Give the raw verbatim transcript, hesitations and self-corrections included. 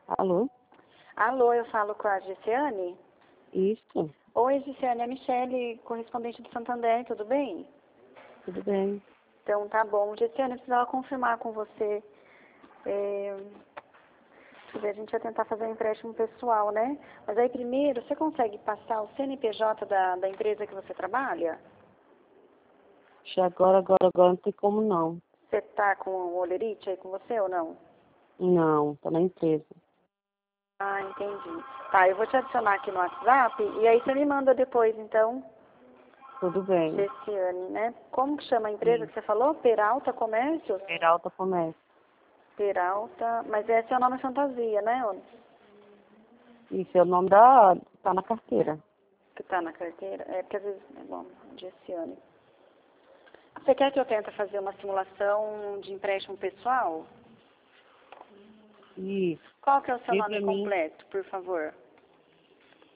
Alô? Alô, eu falo com a Gessiane? Isso, Oi, Gessiane, é a Michele, correspondente do Santander, tudo bem? tudo bem. Então, tá bom. Gessiane, eu precisava confirmar com você. É, deixa eu ver, a gente ia tentar fazer um empréstimo pessoal, né? Mas aí, primeiro, você consegue passar o C N P J da, da empresa que você trabalha? Já agora, agora, agora não tem como não. Você tá com o Olerite aí com você ou não? Não, tá na empresa. Ah, entendi. Tá, eu vou te adicionar aqui no WhatsApp e aí você me manda depois, então. Tudo bem. Gessiane, né? Como que chama a empresa Isso. que você falou? Peralta Comércios? Peralta Comércio. Peralta, mas esse é o nome fantasia, né? O Isso é o nome da... tá na carteira. que tá na carteira. É porque às vezes, é bom, Gessiane. Você quer que eu tente fazer uma simulação de empréstimo pessoal? Isso. Qual que é o seu Diga nome pra mim, completo, por favor?